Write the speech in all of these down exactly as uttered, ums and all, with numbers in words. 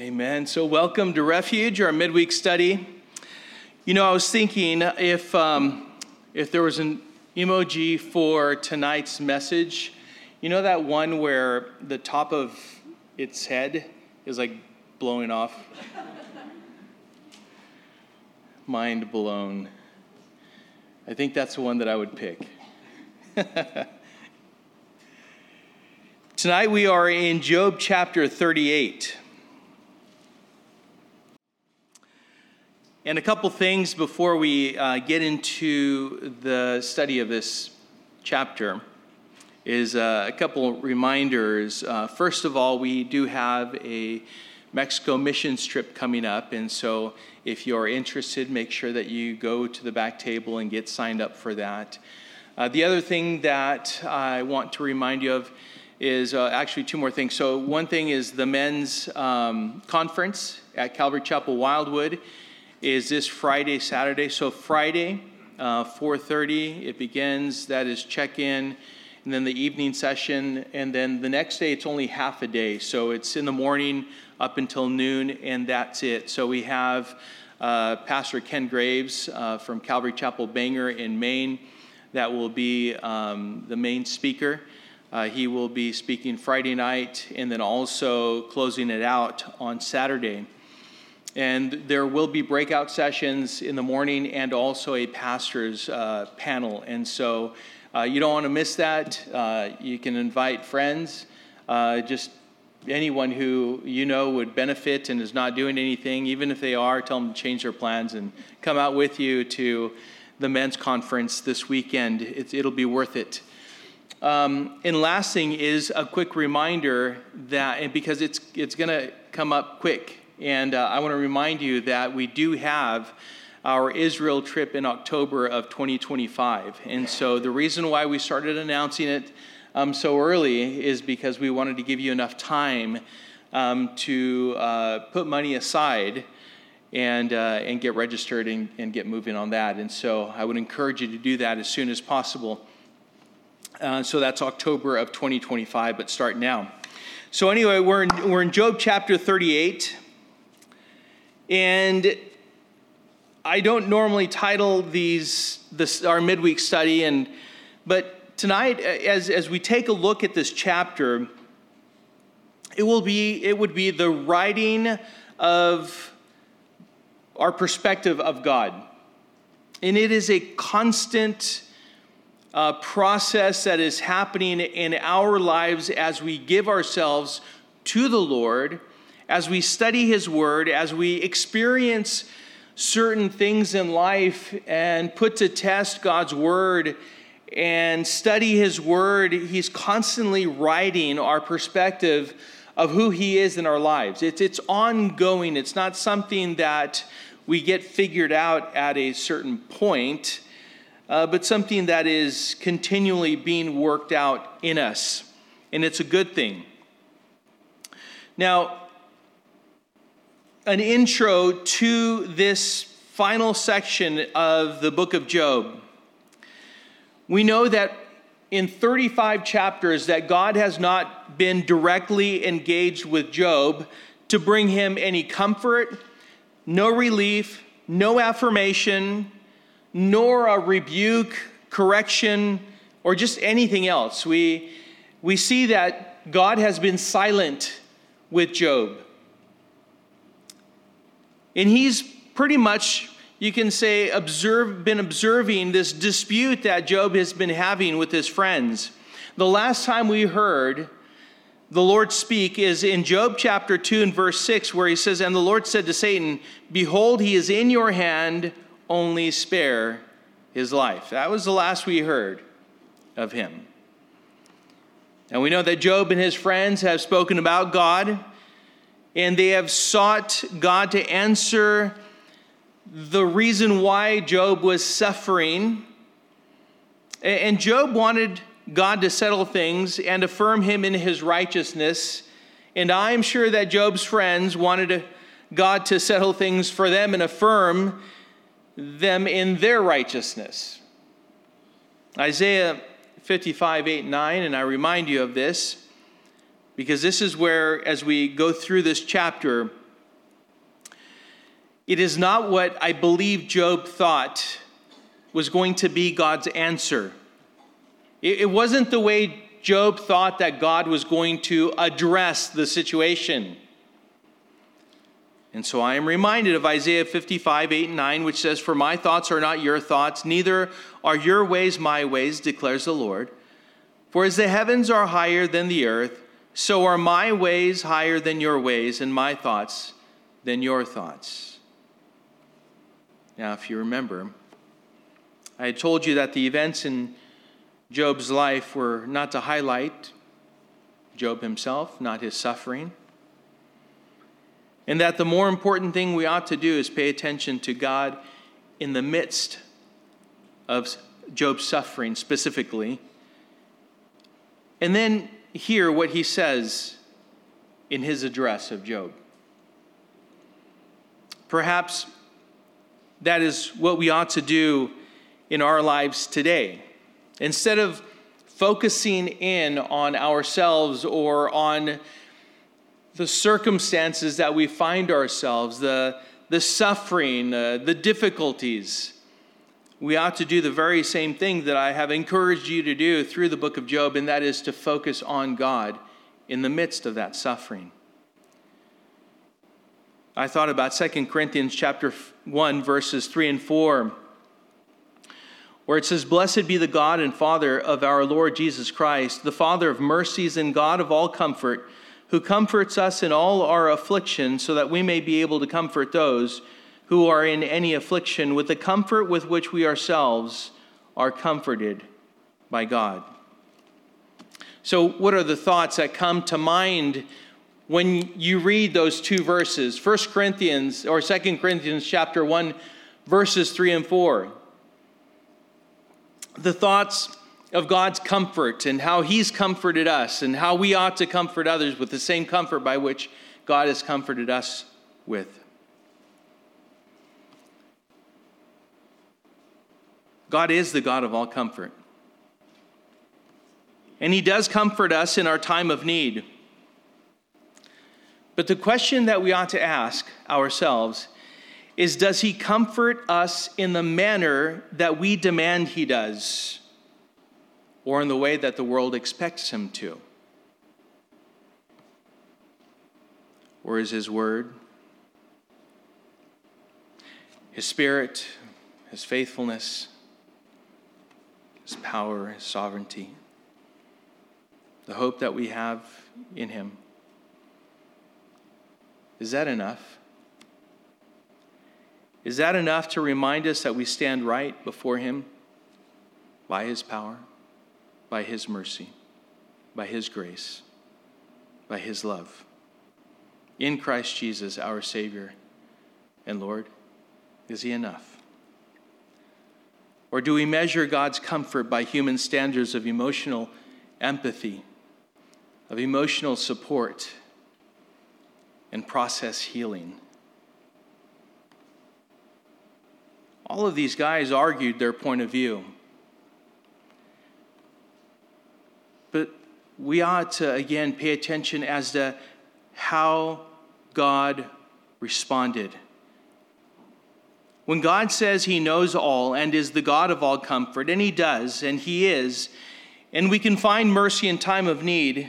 Amen. So welcome to Refuge, our midweek study. You know, I was thinking if um, if there was an emoji for tonight's message, you know that one where the top of its head is like blowing off? Mind blown. I think that's the one that I would pick. Tonight we are in Job chapter thirty-eight. And a couple things before we uh, get into the study of this chapter is uh, a couple reminders. Uh, first of all, we do have a Mexico missions trip coming up, and so if you're interested, make sure that you go to the back table and get signed up for that. Uh, the other thing that I want to remind you of is uh, actually two more things. So one thing is the men's um, conference at Calvary Chapel Wildwood is this Friday, Saturday. So Friday, uh, four thirty, it begins. That is check-in, and then the evening session. And then the next day, it's only half a day. So it's in the morning up until noon, and that's it. So we have uh, Pastor Ken Graves uh, from Calvary Chapel Bangor in Maine that will be um, the main speaker. Uh, he will be speaking Friday night and then also closing it out on Saturday. And there will be breakout sessions in the morning and also a pastor's uh, panel. And so uh, you don't want to miss that. Uh, you can invite friends, uh, just anyone who you know would benefit and is not doing anything. Even if they are, tell them to change their plans and come out with you to the men's conference this weekend. It, it'll be worth it. Um, and last thing is a quick reminder that, and because it's it's going to come up quick, and uh, I want to remind you that we do have our Israel trip in October of twenty twenty-five. And so the reason why we started announcing it um, so early is because we wanted to give you enough time um, to uh, put money aside and uh, and get registered and, and get moving on that. And so I would encourage you to do that as soon as possible. Uh, so that's October of twenty twenty-five, but start now. So anyway, we're in, we're in Job chapter thirty-eight. And I don't normally title these this our midweek study, and but tonight, as as we take a look at this chapter, it will be it would be the writing of our perspective of God, and it is a constant uh, process that is happening in our lives as we give ourselves to the Lord. As we study His Word, as we experience certain things in life and put to test God's Word and study His Word, He's constantly writing our perspective of who He is in our lives. It's, it's ongoing. It's not something that we get figured out at a certain point, uh, but something that is continually being worked out in us. And it's a good thing. Now, an intro to this final section of the book of Job. We know that in thirty-five chapters that God has not been directly engaged with Job to bring him any comfort, no relief, no affirmation, nor a rebuke, correction, or just anything else. We, we see that God has been silent with Job. And he's pretty much, you can say, observe, been observing this dispute that Job has been having with his friends. The last time we heard the Lord speak is in Job chapter two and verse six, where he says, "And the Lord said to Satan, Behold, he is in your hand, only spare his life." That was the last we heard of him. And we know that Job and his friends have spoken about God, and they have sought God to answer the reason why Job was suffering. And Job wanted God to settle things and affirm him in his righteousness. And I'm sure that Job's friends wanted God to settle things for them and affirm them in their righteousness. Isaiah fifty-five, eight, nine, and I remind you of this, because this is where, as we go through this chapter, it is not what I believe Job thought was going to be God's answer. It, it wasn't the way Job thought that God was going to address the situation. And so I am reminded of Isaiah fifty-five, eight and nine, which says, "For my thoughts are not your thoughts, neither are your ways my ways, declares the Lord. For as the heavens are higher than the earth, so are my ways higher than your ways, and my thoughts than your thoughts." Now, if you remember, I had told you that the events in Job's life were not to highlight Job himself, not his suffering, and that the more important thing we ought to do is pay attention to God in the midst of Job's suffering specifically, and then hear what he says in his address of Job. Perhaps that is what we ought to do in our lives today. Instead of focusing in on ourselves or on the circumstances that we find ourselves, the, the suffering, uh, the difficulties, we ought to do the very same thing that I have encouraged you to do through the book of Job, and that is to focus on God in the midst of that suffering. I thought about Second Corinthians chapter one, verses three and four, where it says, "Blessed be the God and Father of our Lord Jesus Christ, the Father of mercies and God of all comfort, who comforts us in all our affliction, so that we may be able to comfort those who are in any affliction with the comfort with which we ourselves are comforted by God." So what are the thoughts that come to mind when you read those two verses, First Corinthians or Second Corinthians chapter one, verses three and four? The thoughts of God's comfort and how he's comforted us and how we ought to comfort others with the same comfort by which God has comforted us with. God is the God of all comfort. And he does comfort us in our time of need. But the question that we ought to ask ourselves is, does he comfort us in the manner that we demand he does, or in the way that the world expects him to? Or is his word, his spirit, his faithfulness, his power, his sovereignty, the hope that we have in him, is that enough? Is that enough to remind us that we stand right before him by his power, by his mercy, by his grace, by his love, in Christ Jesus, our Savior and Lord? Is he enough? Or do we measure God's comfort by human standards of emotional empathy, of emotional support, and process healing? All of these guys argued their point of view. But we ought to, again, pay attention as to how God responded. When God says he knows all and is the God of all comfort, and he does, and he is, and we can find mercy in time of need,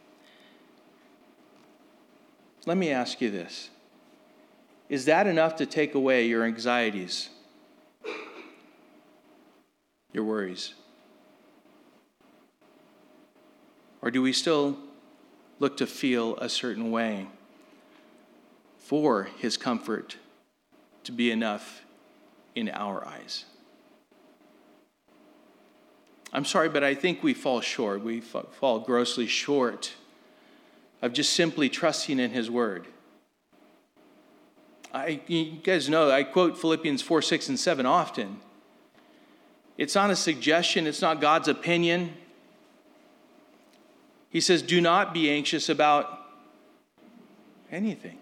let me ask you this. Is that enough to take away your anxieties, your worries? Or do we still look to feel a certain way for his comfort to be enough in our eyes? I'm sorry, but I think we fall short. We fall grossly short of just simply trusting in his word. I, you guys know I quote Philippians four, six, and seven often. It's not a suggestion. It's not God's opinion. He says, do not be anxious about anything.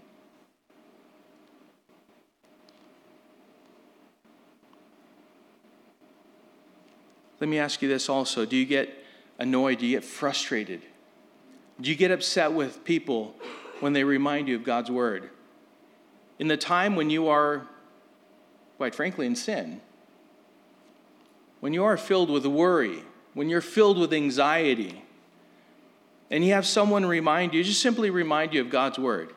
Let me ask you this also. Do you get annoyed? Do you get frustrated? Do you get upset with people when they remind you of God's word? In the time when you are quite frankly, in sin. When you are filled with worry, when you're filled with anxiety, and you have someone remind you, just simply remind you of God's word.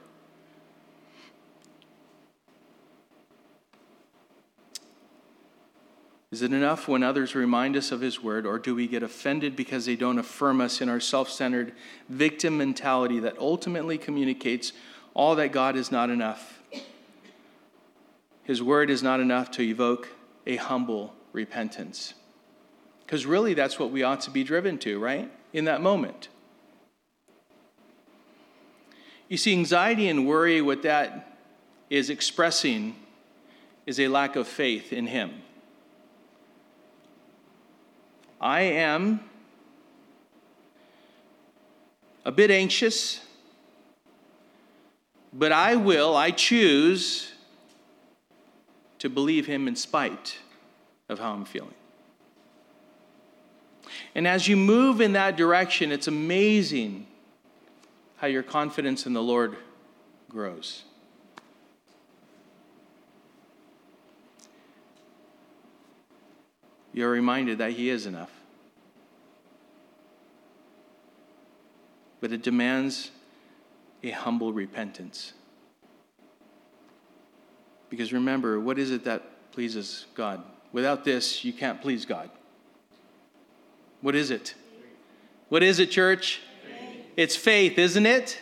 Is it enough when others remind us of his word, or do we get offended because they don't affirm us in our self-centered victim mentality that ultimately communicates all that God is not enough? His word is not enough to evoke a humble repentance. Because really that's what we ought to be driven to, right? In that moment. You see, anxiety and worry, what that is expressing is a lack of faith in him. I am a bit anxious, but I will, I choose to believe him in spite of how I'm feeling. And as you move in that direction, it's amazing how your confidence in the Lord grows. You're reminded that he is enough. But it demands a humble repentance. Because remember, what is it that pleases God? Without this, you can't please God. What is it? What is it, church? Faith. It's faith, isn't it?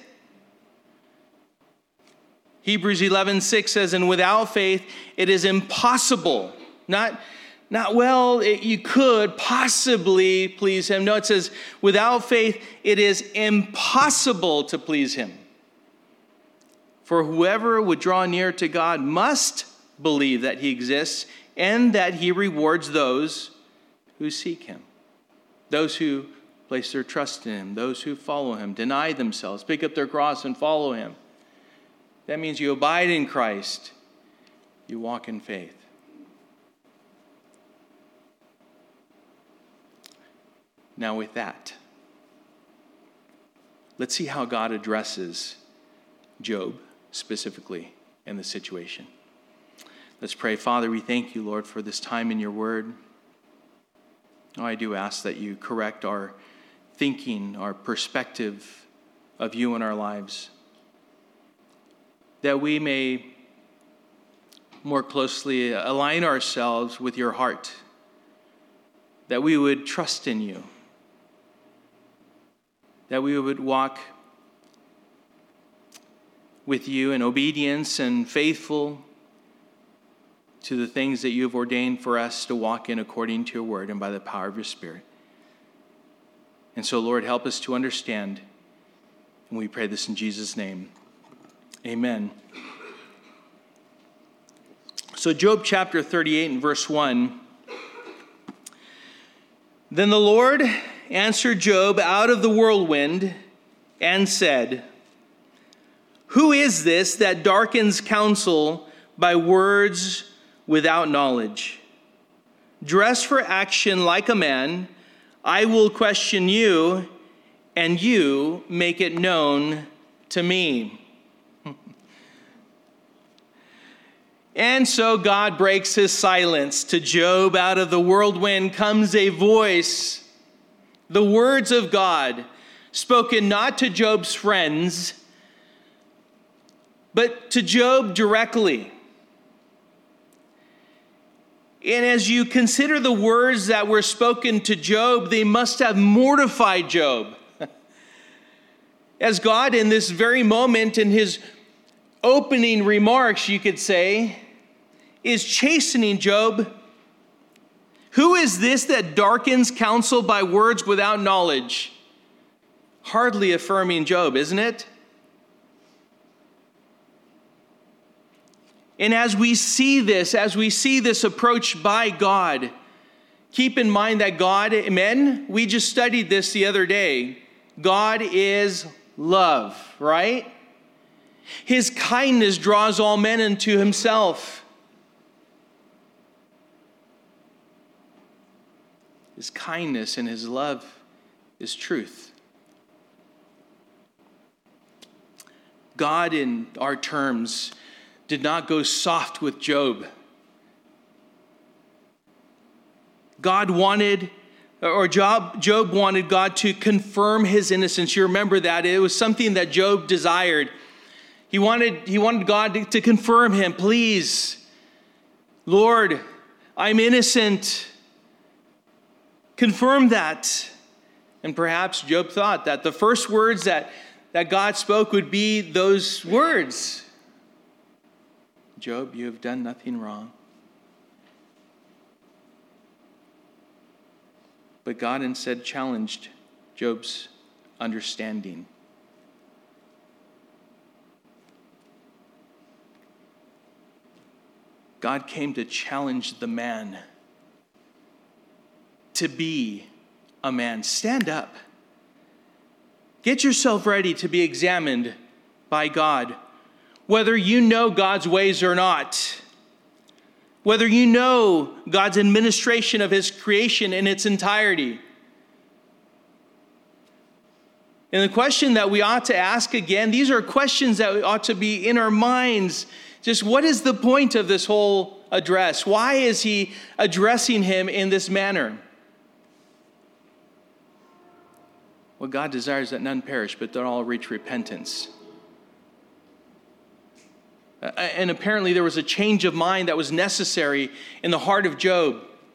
Hebrews eleven six says, and without faith, it is impossible. Not Not, well, it, you could possibly please him. No, it says, without faith, it is impossible to please him. For whoever would draw near to God must believe that he exists and that he rewards those who seek him. Those who place their trust in him, those who follow him, deny themselves, pick up their cross and follow him. That means you abide in Christ. You walk in faith. Now with that, let's see how God addresses Job specifically in the situation. Let's pray. Father, we thank you, Lord, for this time in your word. Oh, I do ask that you correct our thinking, our perspective of you in our lives, that we may more closely align ourselves with your heart, that we would trust in you, that we would walk with you in obedience and faithful to the things that you have ordained for us to walk in according to your word and by the power of your Spirit. And so, Lord, help us to understand. And we pray this in Jesus' name. Amen. So Job chapter thirty-eight and verse one. Then the Lord answered Job out of the whirlwind and said, who is this that darkens counsel by words without knowledge? Dress for action like a man. I will question you, and you make it known to me. And so God breaks his silence. To Job out of the whirlwind comes a voice, the words of God, spoken not to Job's friends, but to Job directly. And as you consider the words that were spoken to Job, they must have mortified Job. As God, in this very moment, in his opening remarks, you could say, is chastening Job. Who is this that darkens counsel by words without knowledge? Hardly affirming Job, isn't it? And as we see this, as we see this approach by God, keep in mind that God, amen, we just studied this the other day. God is love, right? His kindness draws all men unto himself. His kindness and his love is truth. God, in our terms, did not go soft with Job God wanted, or Job, Job wanted God to confirm his innocence. You remember that. It was something that Job desired. He wanted, he wanted God to, to confirm him. Please, Lord, I'm innocent. Confirm that. And perhaps Job thought that the first words that, that God spoke would be those words. Job, you have done nothing wrong. But God instead challenged Job's understanding. God came to challenge the man to be a man. Stand up. Get yourself ready to be examined by God, whether you know God's ways or not. Whether you know God's administration of his creation in its entirety. And the question that we ought to ask again, these are questions that ought to be in our minds. Just what is the point of this whole address? Why is he addressing him in this manner? Well, God desires that none perish, but that all reach repentance. And apparently there was a change of mind that was necessary in the heart of Job.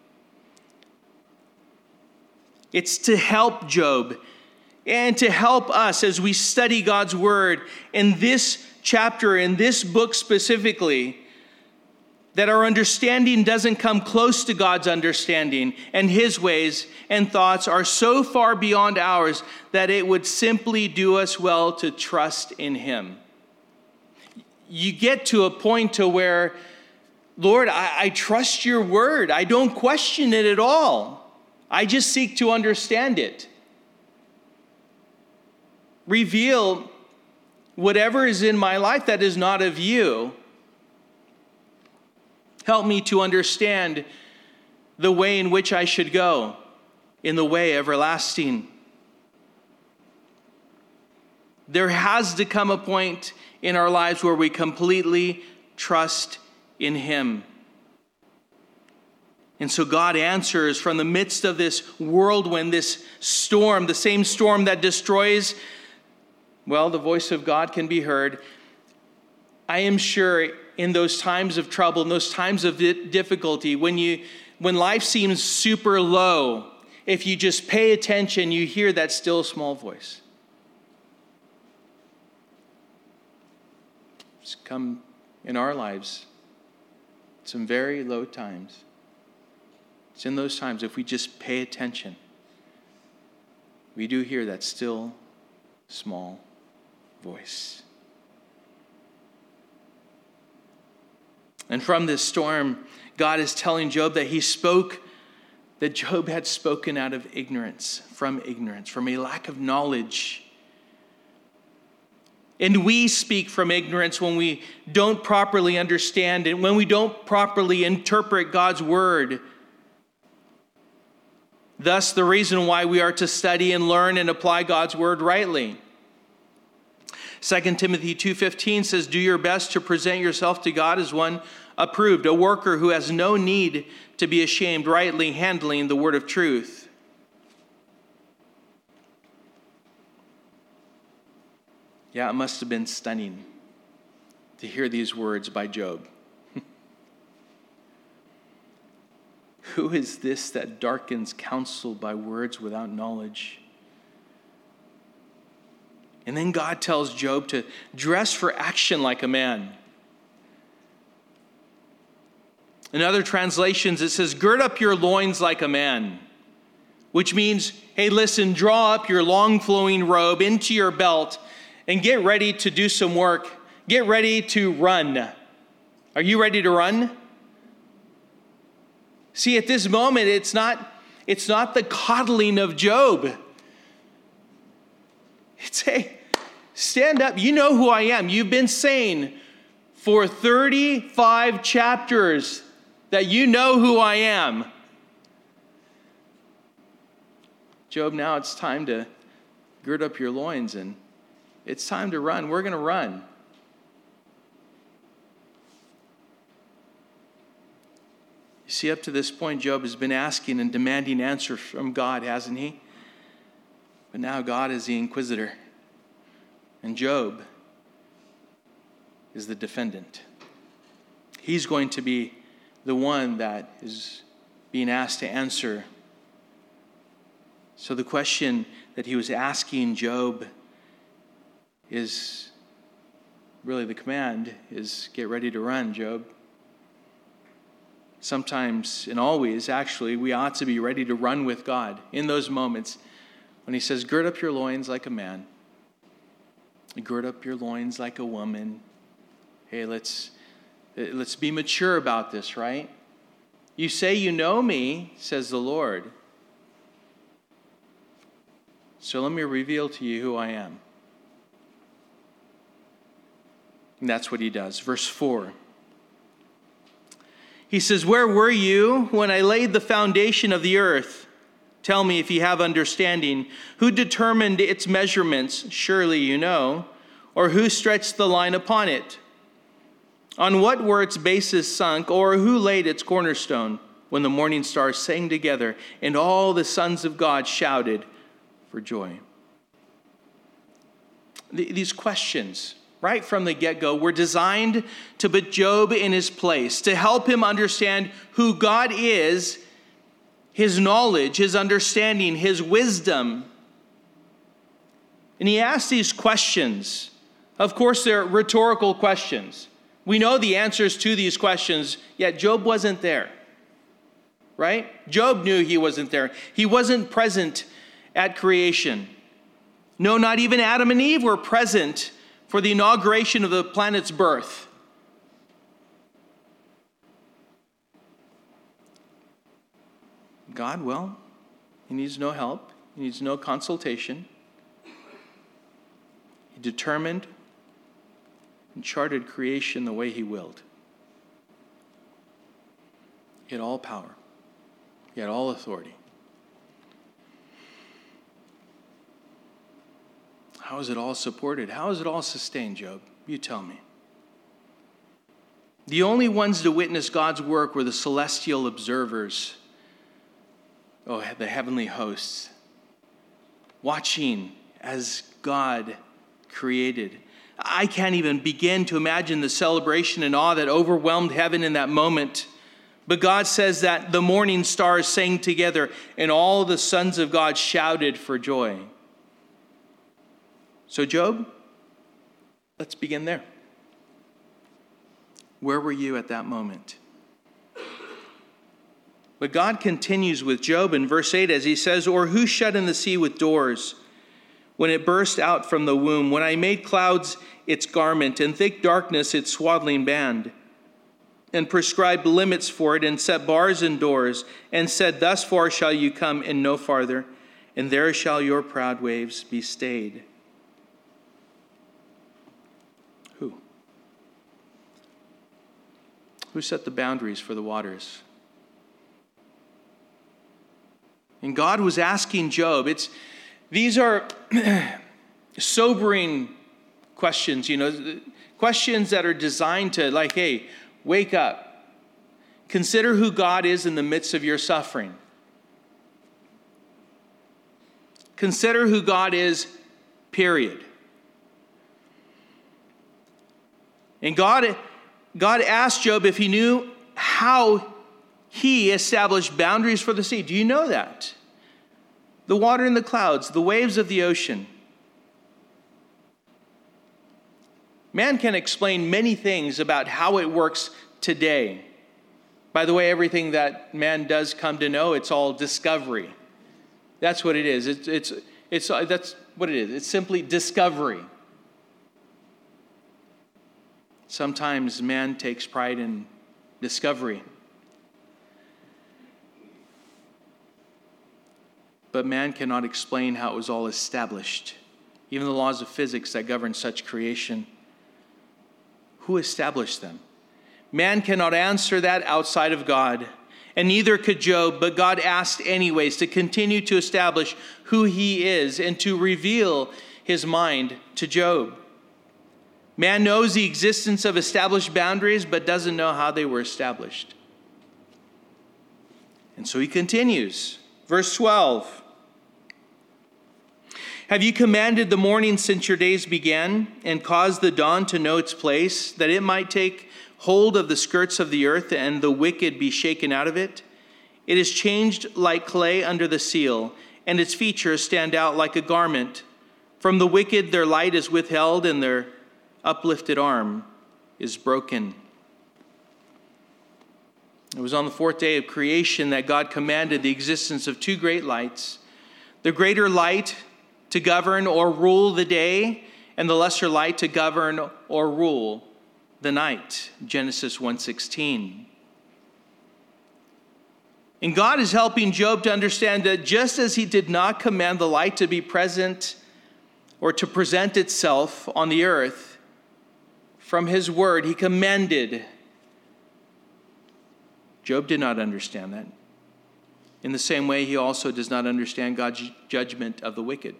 It's to help Job and to help us as we study God's word in this chapter, in this book specifically, that our understanding doesn't come close to God's understanding, and his ways and thoughts are so far beyond ours that it would simply do us well to trust in him. You get to a point to where, Lord, I, I trust your word. I don't question it at all. I just seek to understand it. Reveal whatever is in my life that is not of you. Help me to understand the way in which I should go, in the way everlasting. There has to come a point in our lives where we completely trust in him. And so God answers from the midst of this whirlwind, this storm, the same storm that destroys. Well, the voice of God can be heard. I am sure in those times of trouble, in those times of difficulty, when you, when life seems super low, if you just pay attention, you hear that still small voice. It's come in our lives some very low times. It's in those times, if we just pay attention, we do hear that still small voice. And from this storm, God is telling Job that he spoke, that Job had spoken out of ignorance, from ignorance, from a lack of knowledge. And we speak from ignorance when we don't properly understand and when we don't properly interpret God's word. Thus, the reason why we are to study and learn and apply God's word rightly. Second Timothy two fifteen says, do your best to present yourself to God as one approved, a worker who has no need to be ashamed, rightly handling the word of truth. Yeah, it must have been stunning to hear these words by Job. Who is this that darkens counsel by words without knowledge? And then God tells Job to dress for action like a man. In other translations, it says, gird up your loins like a man, which means, hey, listen, draw up your long flowing robe into your belt and get ready to do some work. Get ready to run. Are you ready to run? See, at this moment, it's not, it's not the coddling of Job. It's, hey, stand up. You know who I am. You've been saying for thirty-five chapters that you know who I am. Job, now it's time to gird up your loins and it's time to run. We're going to run. You See, up to this point, Job has been asking and demanding answers from God, hasn't he? But now God is the inquisitor, and Job is the defendant. He's going to be the one that is being asked to answer. So the question that he was asking Job is really the command is get ready to run, Job. Sometimes, and always, actually, we ought to be ready to run with God in those moments when he says, gird up your loins like a man. Gird up your loins like a woman. Hey, let's, let's be mature about this, right? You say you know me, says the Lord. So let me reveal to you who I am. And that's what he does. Verse four. He says, where were you when I laid the foundation of the earth? Tell me if you have understanding. Who determined its measurements? Surely you know. Or who stretched the line upon it? On what were its bases sunk? Or who laid its cornerstone? When the morning stars sang together and all the sons of God shouted for joy. These questions, right from the get-go, were designed to put Job in his place, to help him understand who God is, his knowledge, his understanding, his wisdom. And he asked these questions. Of course, they're rhetorical questions. We know the answers to these questions, yet Job wasn't there, right? Job knew he wasn't there. He wasn't present at creation. No, not even Adam and Eve were present for the inauguration of the planet's birth. God, well, he needs no help. He needs no consultation. He determined and charted creation the way he willed. He had all power. He had all authority. How is it all supported? How is it all sustained, Job? You tell me. The only ones to witness God's work were the celestial observers. Oh, the heavenly hosts. Watching as God created. I can't even begin to imagine the celebration and awe that overwhelmed heaven in that moment. But God says that the morning stars sang together and all the sons of God shouted for joy. So Job, let's begin there. Where were you at that moment? But God continues with Job in verse eight as he says, or who shut in the sea with doors when it burst out from the womb, when I made clouds its garment and thick darkness its swaddling band, and prescribed limits for it and set bars and doors, and said, thus far shall you come and no farther, and there shall your proud waves be stayed. Who? Who set the boundaries for the waters? And God was asking Job, it's these are sobering questions, you know, questions that are designed to like, hey, wake up. Consider who God is in the midst of your suffering. Consider who God is, period. And God, God asked Job if he knew how he established boundaries for the sea. Do you know that? The water in the clouds, the waves of the ocean. Man can explain many things about how it works today. By the way, everything that man does come to know, it's all discovery. That's what it is. It's, it's, it's, that's what it is. It's simply discovery. Sometimes man takes pride in discovery. But man cannot explain how it was all established. Even the laws of physics that govern such creation. Who established them? Man cannot answer that outside of God. And neither could Job, but God asked anyways to continue to establish who he is and to reveal his mind to Job. Man knows the existence of established boundaries, but doesn't know how they were established. And so he continues. Verse twelve. Have you commanded the morning since your days began, and caused the dawn to know its place, that it might take hold of the skirts of the earth, and the wicked be shaken out of it? It is changed like clay under the seal, and its features stand out like a garment. From the wicked their light is withheld, and their uplifted arm is broken. It was on the fourth day of creation that God commanded the existence of two great lights. The greater light to govern or rule the day, and the lesser light to govern or rule the night. Genesis one sixteen. And God is helping Job to understand that just as he did not command the light to be present or to present itself on the earth, from his word he commanded. Job did not understand that. In the same way, he also does not understand God's judgment of the wicked.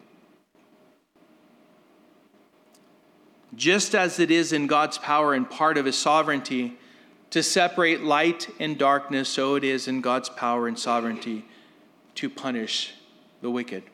Just as it is in God's power and part of his sovereignty to separate light and darkness, so it is in God's power and sovereignty to punish the wicked.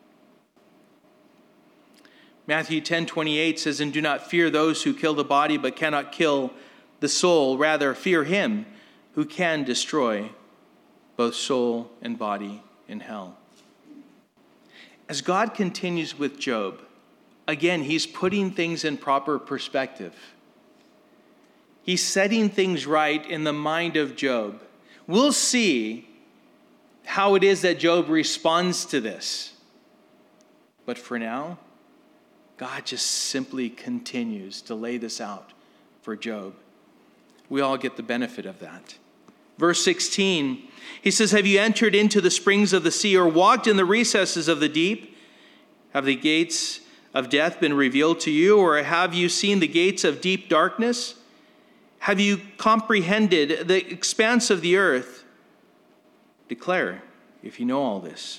Matthew ten twenty-eight says, and do not fear those who kill the body but cannot kill the soul. Rather, fear him who can destroy both soul and body in hell. As God continues with Job, again, he's putting things in proper perspective. He's setting things right in the mind of Job. We'll see how it is that Job responds to this. But for now, God just simply continues to lay this out for Job. We all get the benefit of that. Verse sixteen, he says, have you entered into the springs of the sea, or walked in the recesses of the deep? Have the gates of death been revealed to you, or have you seen the gates of deep darkness? Have you comprehended the expanse of the earth? Declare if you know all this.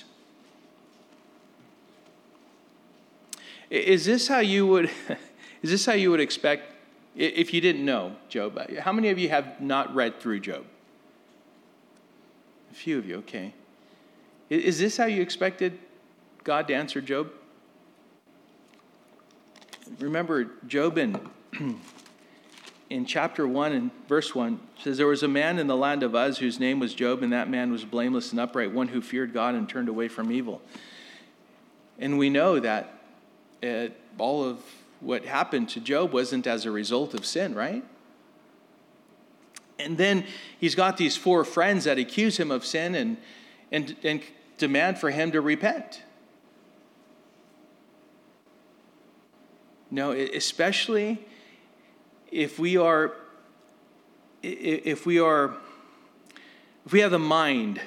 Is this how you would is this how you would expect if you didn't know Job? How many of you have not read through Job? A few of you, okay. Is this how you expected God to answer Job? Remember, Job in, in chapter one and verse one says, there was a man in the land of Uz whose name was Job, and that man was blameless and upright, one who feared God and turned away from evil. And we know that uh, all of what happened to Job wasn't as a result of sin, right? And then he's got these four friends that accuse him of sin and, and, and demand for him to repent. No, especially if we are, if we are, if we have the mind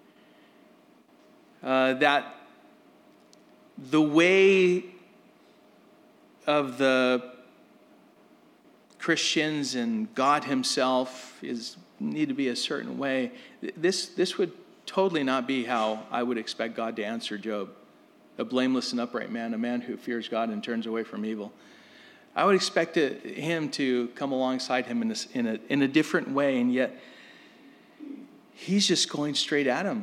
uh, that the way of the Christians and God himself is need to be a certain way, this this would totally not be how I would expect God to answer Job. A blameless and upright man, a man who fears God and turns away from evil. I would expect it, him to come alongside him in, this, in, a, in a different way, and yet he's just going straight at him.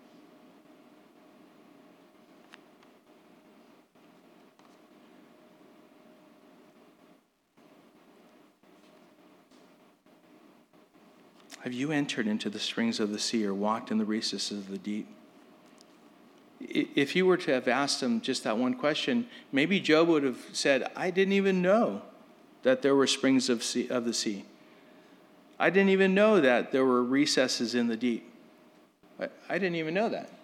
Have you entered into the springs of the sea or walked in the recesses of the deep? If you were to have asked him just that one question, maybe Job would have said, I didn't even know that there were springs of, sea, of the sea. I didn't even know that there were recesses in the deep. I, I didn't even know that.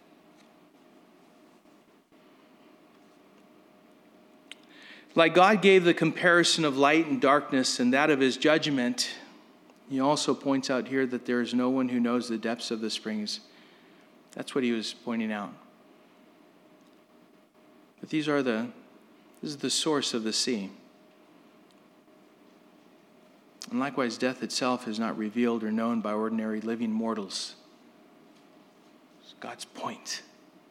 Like God gave the comparison of light and darkness and that of his judgment, he also points out here that there is no one who knows the depths of the springs. That's what he was pointing out. But these are the, this is the source of the sea. And likewise, death itself is not revealed or known by ordinary living mortals. It's God's point.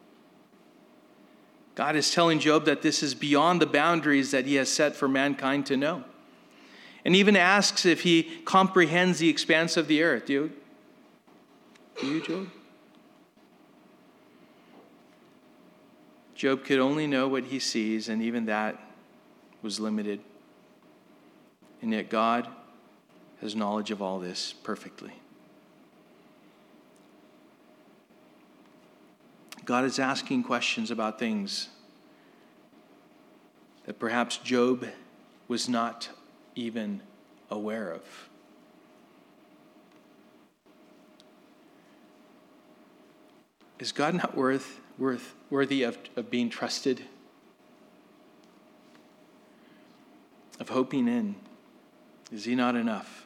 God is telling Job that this is beyond the boundaries that he has set for mankind to know. And even asks if he comprehends the expanse of the earth. Do you, do you Job? Job could only know what he sees, and even that was limited. And yet God has knowledge of all this perfectly. God is asking questions about things that perhaps Job was not even aware of. Is God not worth, worth, worthy of, of being trusted? Of hoping in? Is he not enough?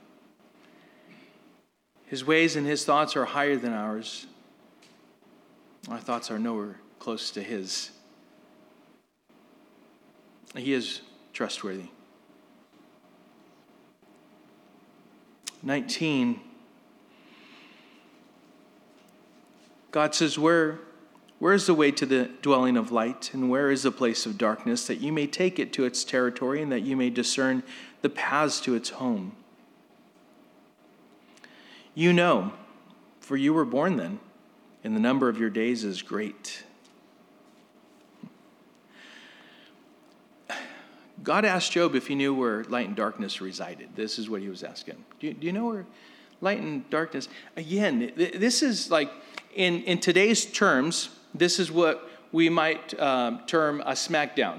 His ways and his thoughts are higher than ours. Our thoughts are nowhere close to his. He is trustworthy. nineteen. God says, where, where is the way to the dwelling of light, and where is the place of darkness, that you may take it to its territory, and that you may discern the paths to its home? You know, for you were born then, and the number of your days is great. God asked Job if he knew where light and darkness resided. This is what he was asking. Do you, do you know where light and darkness? Again, this is like, in, in today's terms, this is what we might um, term a smackdown.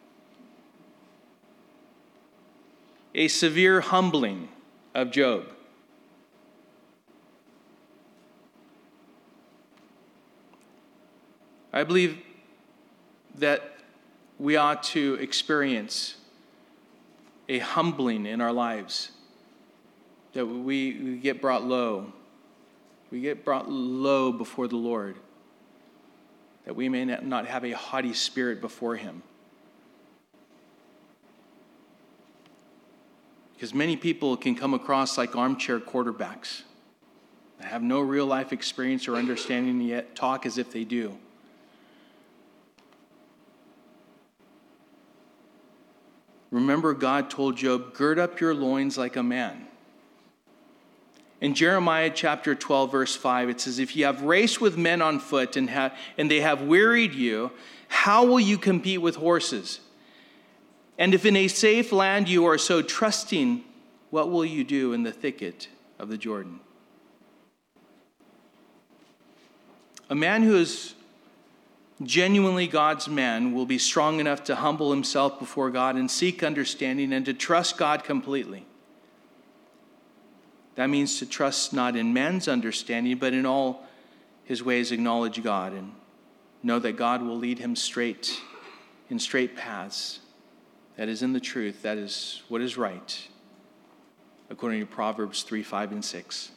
A severe humbling of Job. I believe that we ought to experience a humbling in our lives, that we, we get brought low. We get brought low before the Lord, that we may not have a haughty spirit before him. Because many people can come across like armchair quarterbacks that have no real life experience or understanding, yet talk as if they do. Remember, God told Job, gird up your loins like a man. In Jeremiah chapter twelve, verse five, it says, if you have raced with men on foot and, have, and they have wearied you, how will you compete with horses? And if in a safe land you are so trusting, what will you do in the thicket of the Jordan? A man who is genuinely God's man will be strong enough to humble himself before God and seek understanding and to trust God completely. That means to trust not in man's understanding, but in all his ways acknowledge God and know that God will lead him straight in straight paths. That is in the truth. That is what is right, according to Proverbs three, five, and six.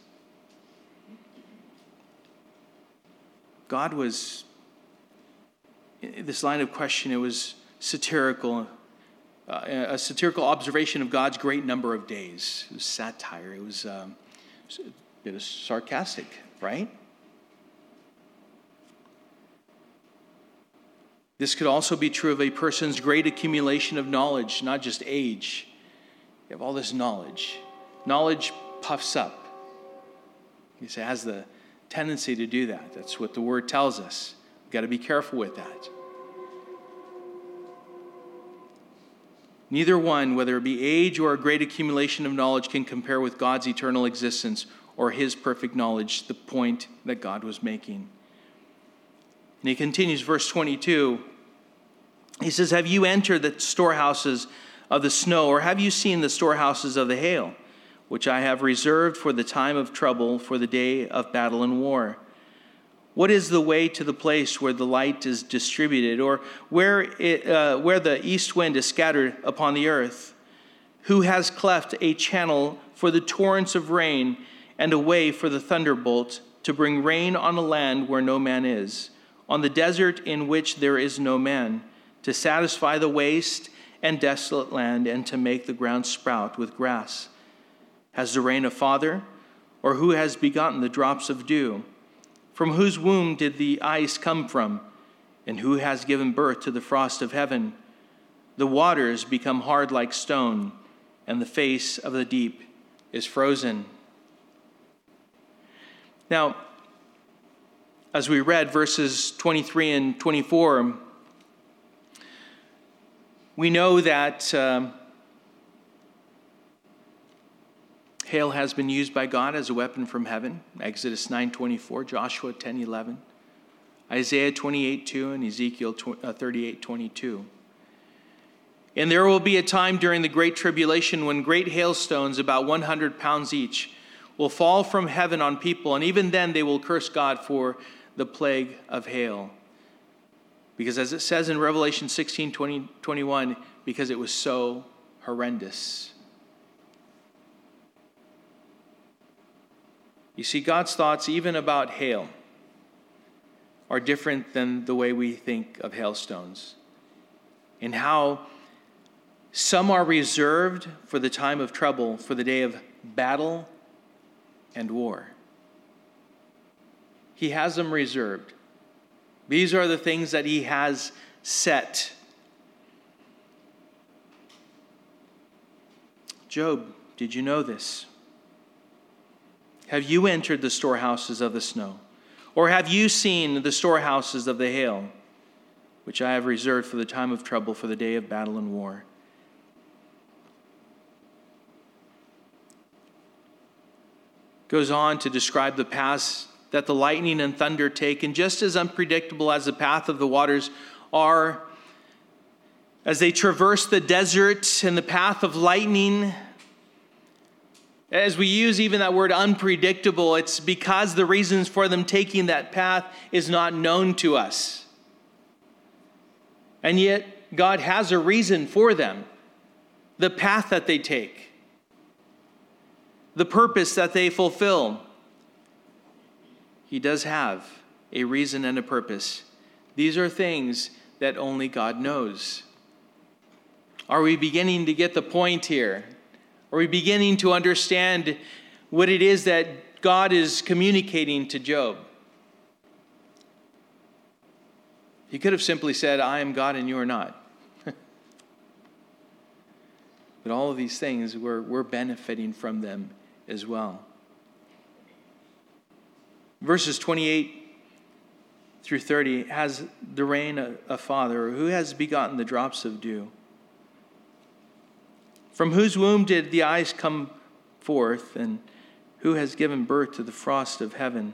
God was, this line of question, it was satirical, uh, a satirical observation of God's great number of days. It was satire. It was, um, it was sarcastic, right? This could also be true of a person's great accumulation of knowledge, not just age. You have all this knowledge. Knowledge puffs up. It has the tendency to do that. That's what the word tells us. We've got to be careful with that. Neither one, whether it be age or a great accumulation of knowledge, can compare with God's eternal existence or his perfect knowledge, the point that God was making. And he continues, verse twenty-two. He says, have you entered the storehouses of the snow, or have you seen the storehouses of the hail, which I have reserved for the time of trouble, for the day of battle and war? What is the way to the place where the light is distributed, or where it, uh, where the east wind is scattered upon the earth? Who has cleft a channel for the torrents of rain, and a way for the thunderbolt, to bring rain on a land where no man is, on the desert in which there is no man, to satisfy the waste and desolate land, and to make the ground sprout with grass? Has the rain a father, or who has begotten the drops of dew? From whose womb did the ice come from, and who has given birth to the frost of heaven? The waters become hard like stone, and the face of the deep is frozen. Now, as we read verses twenty-three and twenty-four, We know that um, hail has been used by God as a weapon from heaven. Exodus nine twenty-four, Joshua ten eleven, Isaiah twenty-eight two, and Ezekiel thirty-eight twenty-two. And there will be a time during the Great Tribulation when great hailstones, about one hundred pounds each, will fall from heaven on people, and even then they will curse God for the plague of hail. Because as it says in Revelation sixteen twenty, twenty-one, because it was so horrendous. You see, God's thoughts, even about hail, are different than the way we think of hailstones. And how some are reserved for the time of trouble, for the day of battle and war. He has them reserved. These are the things that he has set. Job, did you know this? Have you entered the storehouses of the snow? Or have you seen the storehouses of the hail, which I have reserved for the time of trouble, for the day of battle and war? Goes on to describe the paths that the lightning and thunder take, and just as unpredictable as the path of the waters are, as they traverse the desert and the path of lightning, as we use even that word unpredictable, it's because the reasons for them taking that path is not known to us. And yet, God has a reason for them, the path that they take, the purpose that they fulfill. He does have a reason and a purpose. These are things that only God knows. Are we beginning to get the point here? Are we beginning to understand what it is that God is communicating to Job? He could have simply said, I am God and you are not. But all of these things, we're, we're benefiting from them as well. Verses twenty-eight through thirty, has the rain a, a father? Who has begotten the drops of dew? From whose womb did the eyes come forth, and who has given birth to the frost of heaven?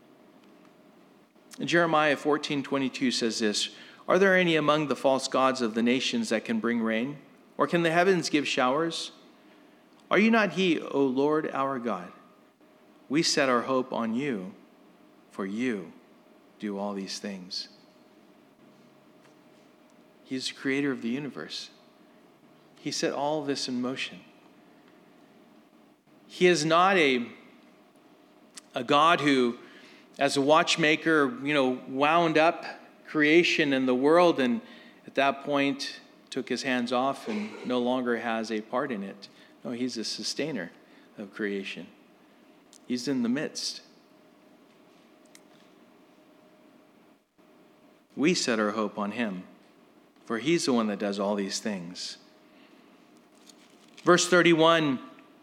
Jeremiah fourteen twenty-two says this, Are there any among the false gods of the nations that can bring rain? Or can the heavens give showers? Are you not he, O Lord our God? We set our hope on you, for you do all these things. He's the creator of the universe. He set all of this in motion. He is not a, a God who, as a watchmaker, you know, wound up creation and the world, and at that point took his hands off and no longer has a part in it. No, he's a sustainer of creation. He's in the midst. We set our hope on him, for he's the one that does all these things. Verse thirty-one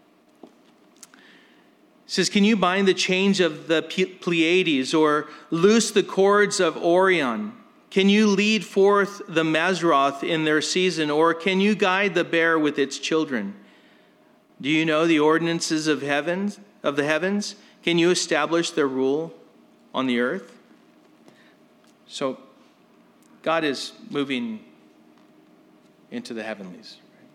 says, Can you bind the chains of the Pleiades, or loose the cords of Orion? Can you lead forth the Mazroth in their season, or can you guide the bear with its children? Do you know the ordinances of heavens, of the heavens? Can you establish their rule on the earth? So, God is moving into the heavenlies.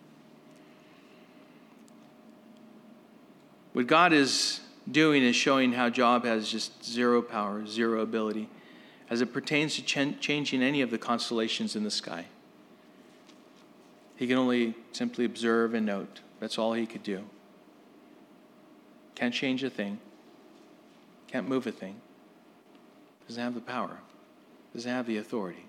What God is doing is showing how Job has just zero power, zero ability, as it pertains to ch- changing any of the constellations in the sky. He can only simply observe and note. That's all he could do. Can't change a thing. Can't move a thing. Doesn't have the power. Doesn't have the authority.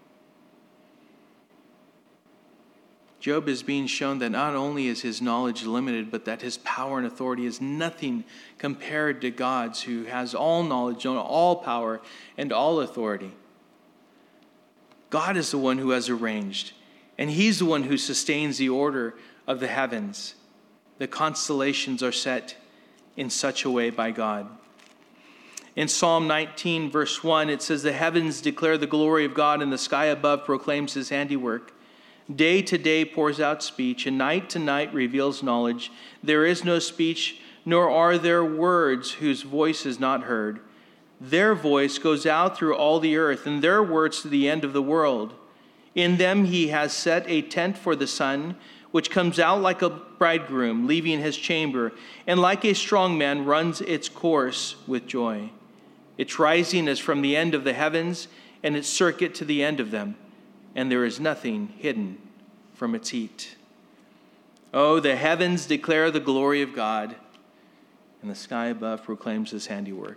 Job is being shown that not only is his knowledge limited, but that his power and authority is nothing compared to God's, who has all knowledge, all power, and all authority. God is the one who has arranged, and he's the one who sustains the order of the heavens. The constellations are set in such a way by God. In Psalm nineteen, verse one, it says, The heavens declare the glory of God, and the sky above proclaims his handiwork. Day to day pours out speech, and night to night reveals knowledge. There is no speech, nor are there words whose voice is not heard. Their voice goes out through all the earth, and their words to the end of the world. In them he has set a tent for the sun, which comes out like a bridegroom leaving his chamber, and like a strong man runs its course with joy. Its rising is from the end of the heavens, and its circuit to the end of them, and there is nothing hidden from its heat. Oh, the heavens declare the glory of God, and the sky above proclaims his handiwork.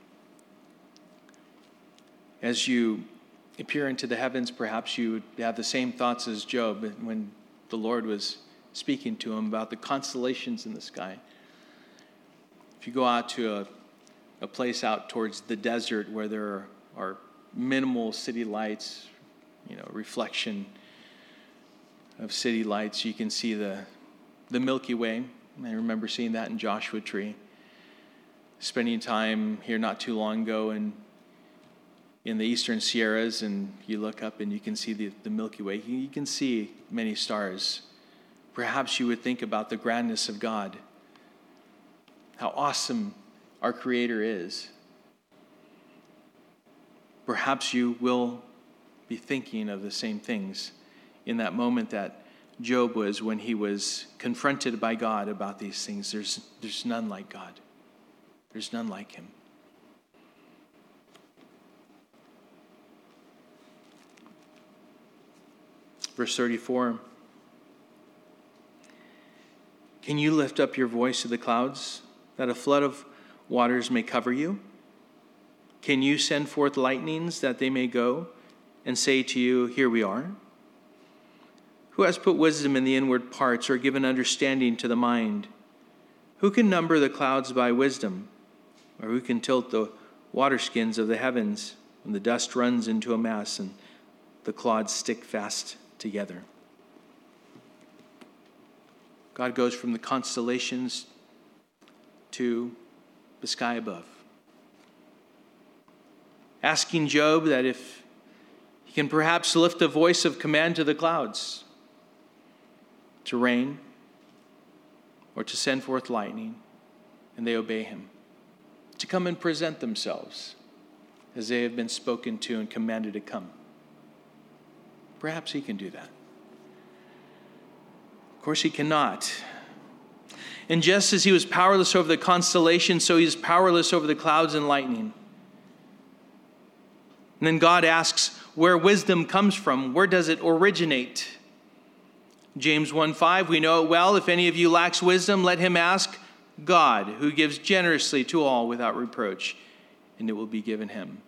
As you peer into the heavens, perhaps you would have the same thoughts as Job when the Lord was speaking to him about the constellations in the sky. If you go out to a, a place out towards the desert where there are, are minimal city lights, you know, reflection of city lights, you can see the, the Milky Way. I remember seeing that in Joshua Tree. Spending time here not too long ago in in the eastern Sierras, and you look up and you can see the, the Milky Way. You can see many stars. Perhaps you would think about the grandness of God, how awesome our Creator is. Perhaps you will be thinking of the same things in that moment that Job was when he was confronted by God about these things. There's, there's none like God. There's none like him. Verse thirty-four. Can you lift up your voice to the clouds, that a flood of waters may cover you? Can you send forth lightnings, that they may go and say to you, here we are? Who has put wisdom in the inward parts, or given understanding to the mind? Who can number the clouds by wisdom? Or who can tilt the waterskins of the heavens, when the dust runs into a mass and the clods stick fast together? God goes from the constellations to the sky above, asking Job that if he can perhaps lift a voice of command to the clouds, to rain, or to send forth lightning, and they obey him, to come and present themselves as they have been spoken to and commanded to come. Perhaps he can do that. Of course, he cannot. And just as he was powerless over the constellations, so he is powerless over the clouds and lightning. And then God asks where wisdom comes from. Where does it originate? James one five, we know it well. If any of you lacks wisdom, let him ask God, who gives generously to all without reproach, and it will be given him.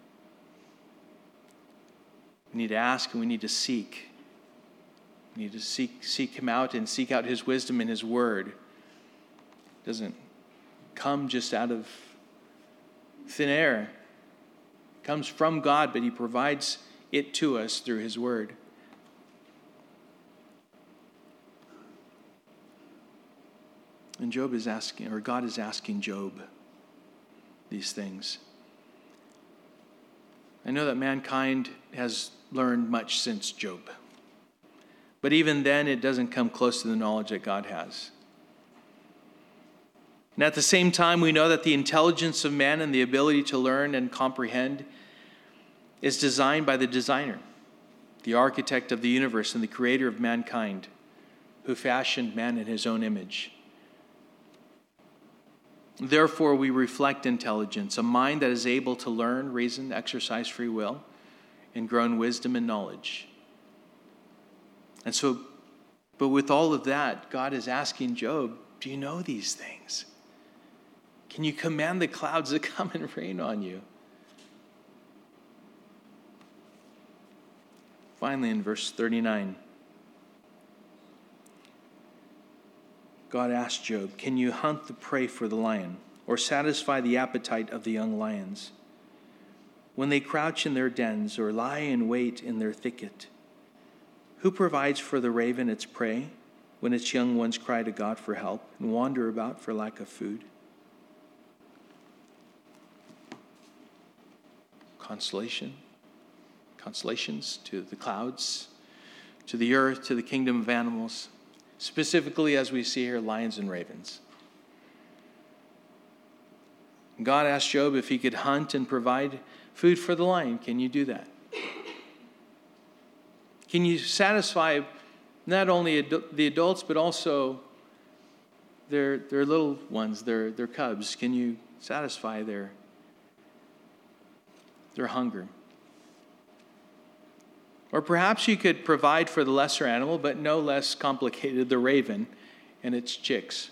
We need to ask and we need to seek. We need to seek, seek him out and seek out his wisdom in his word. It doesn't come just out of thin air. It comes from God, but he provides it to us through his word. And Job is asking, or God is asking Job these things. I know that mankind has learned much since Job. But even then, it doesn't come close to the knowledge that God has. And at the same time, we know that the intelligence of man and the ability to learn and comprehend is designed by the designer, the architect of the universe and the creator of mankind, who fashioned man in his own image. Therefore, we reflect intelligence, a mind that is able to learn, reason, exercise free will, and grow in wisdom and knowledge. And so, but with all of that, God is asking Job, do you know these things? Can you command the clouds to come and rain on you? Finally, in verse thirty-nine, God asked Job, can you hunt the prey for the lion, or satisfy the appetite of the young lions? When they crouch in their dens, or lie in wait in their thicket, who provides for the raven its prey, when its young ones cry to God for help, and wander about for lack of food? Constellation, constellations to the clouds, to the earth, to the kingdom of animals, specifically as we see here, lions and ravens. God asked Job if he could hunt and provide food for the lion. Can you do that? Can you satisfy not only the adults, but also their, their little ones, their, their cubs? Can you satisfy their, their hunger? Or perhaps you could provide for the lesser animal, but no less complicated, the raven and its chicks.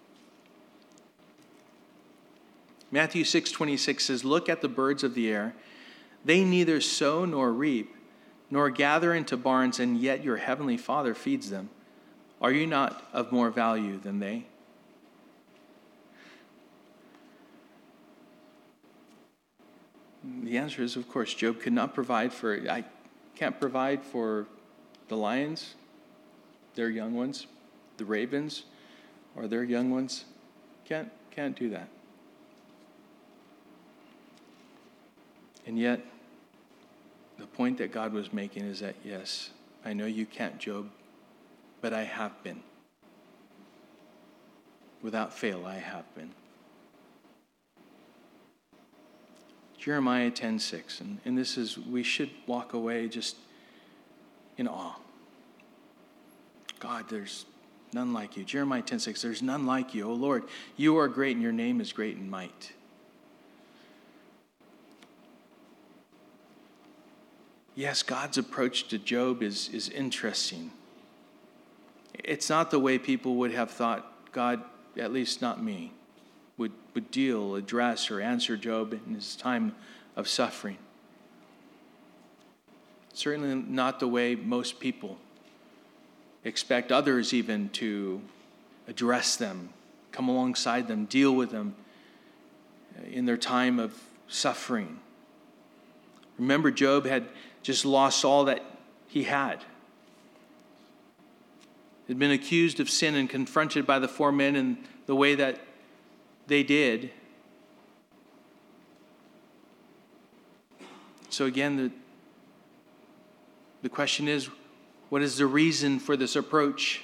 Matthew six twenty-six says, "Look at the birds of the air. They neither sow nor reap, nor gather into barns, and yet your heavenly Father feeds them. Are you not of more value than they?" The answer is, of course, Job could not provide for, I can't provide for the lions, their young ones, the ravens, or their young ones. Can't, can't do that. And yet, the point that God was making is that, yes, I know you can't, Job, but I have been. Without fail, I have been. Jeremiah ten six, and, and this is, we should walk away just in awe. God, there's none like you. Jeremiah ten six, there's none like you. O Lord, you are great and your name is great in might. Yes, God's approach to Job is, is interesting. It's not the way people would have thought God, at least not me, would, would deal, address, or answer Job in his time of suffering. Certainly not the way most people expect others even to address them, come alongside them, deal with them in their time of suffering. Remember, Job had just lost all that he had. He'd been accused of sin and confronted by the four men in the way that they did. So again, the, the question is, what is the reason for this approach?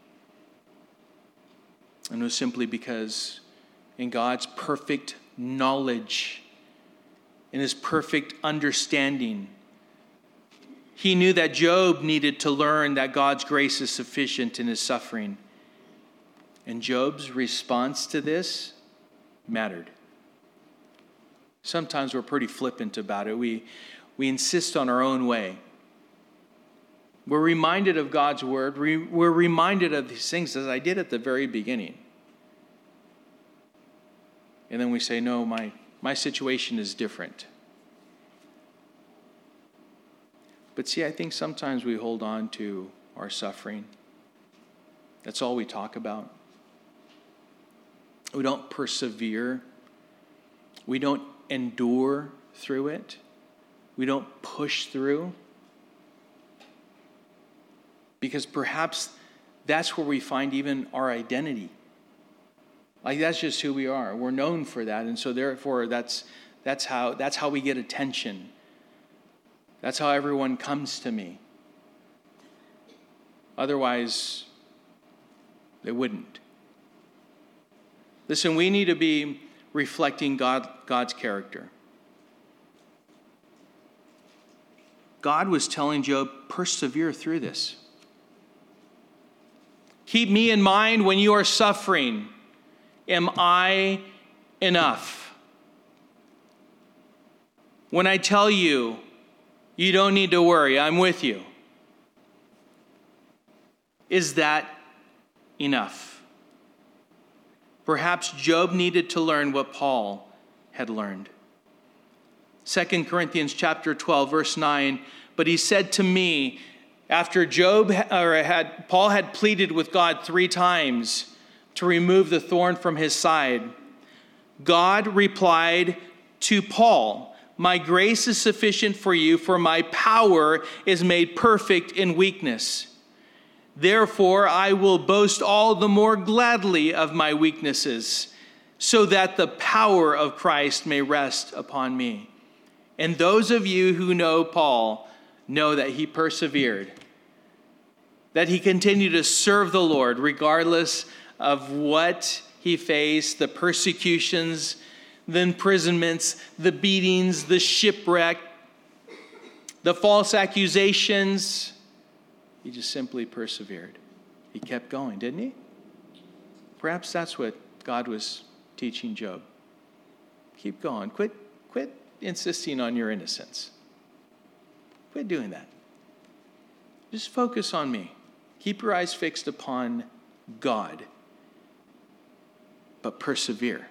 And it was simply because in God's perfect knowledge, in his perfect understanding, he knew that Job needed to learn that God's grace is sufficient in his suffering. And Job's response to this mattered. Sometimes we're pretty flippant about it. We, we insist on our own way. We're reminded of God's word. We're reminded of these things, as I did at the very beginning. And then we say, no, my, my situation is different. But see, I think sometimes we hold on to our suffering. That's all we talk about. We don't persevere. We don't endure through it. We don't push through. Because perhaps that's where we find even our identity. Like, that's just who we are. We're known for that. And so therefore, that's that's how that's how we get attention. That's how everyone comes to me. Otherwise, they wouldn't. Listen, we need to be reflecting God, God's character. God was telling Job, persevere through this. Keep me in mind when you are suffering. Am I enough? When I tell you, you don't need to worry, I'm with you. Is that enough? Perhaps Job needed to learn what Paul had learned. Second Corinthians chapter twelve, verse nine, but he said to me, after Job or had Paul had pleaded with God three times to remove the thorn from his side, God replied to Paul, my grace is sufficient for you, for my power is made perfect in weakness. Therefore, I will boast all the more gladly of my weaknesses, so that the power of Christ may rest upon me. And those of you who know Paul know that he persevered that he continued to serve the Lord regardless of what he faced, the persecutions, the imprisonments, the beatings, the shipwreck, the false accusations. He just simply persevered. He kept going, didn't he? Perhaps that's what God was teaching Job. Keep going. Quit, quit insisting on your innocence. Quit doing that. Just focus on me. Keep your eyes fixed upon God, but persevere.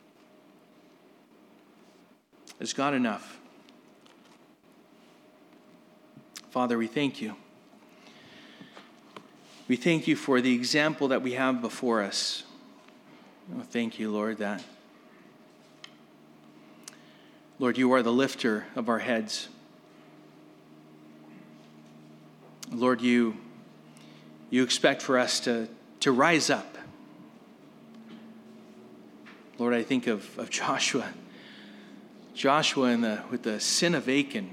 Is God enough? Father, we thank you. We thank you for the example that we have before us. Oh, thank you, Lord, that, Lord, you are the lifter of our heads. Lord, you, you expect for us to, to rise up. Lord, I think of, of Joshua. Joshua in the, with the sin of Achan.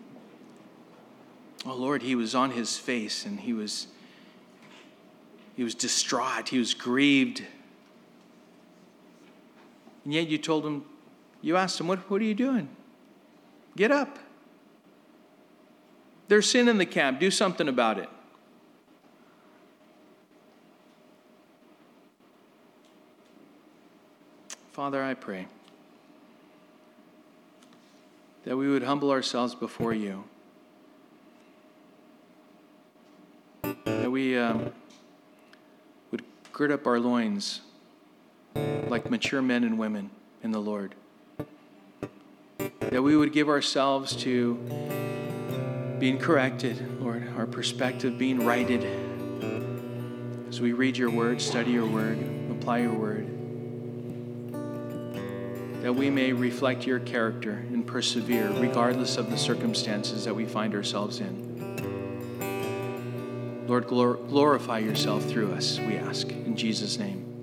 Oh, Lord, he was on his face and he was, he was distraught. He was grieved. And yet you told him, you asked him, what, what are you doing? Get up. There's sin in the camp. Do something about it. Father, I pray that we would humble ourselves before you. That we um, would gird up our loins like mature men and women in the Lord. That we would give ourselves to being corrected, Lord, our perspective being righted as we read your word, study your word, apply your word. That we may reflect your character and persevere regardless of the circumstances that we find ourselves in. Lord, glor- glorify yourself through us, we ask, in Jesus' name.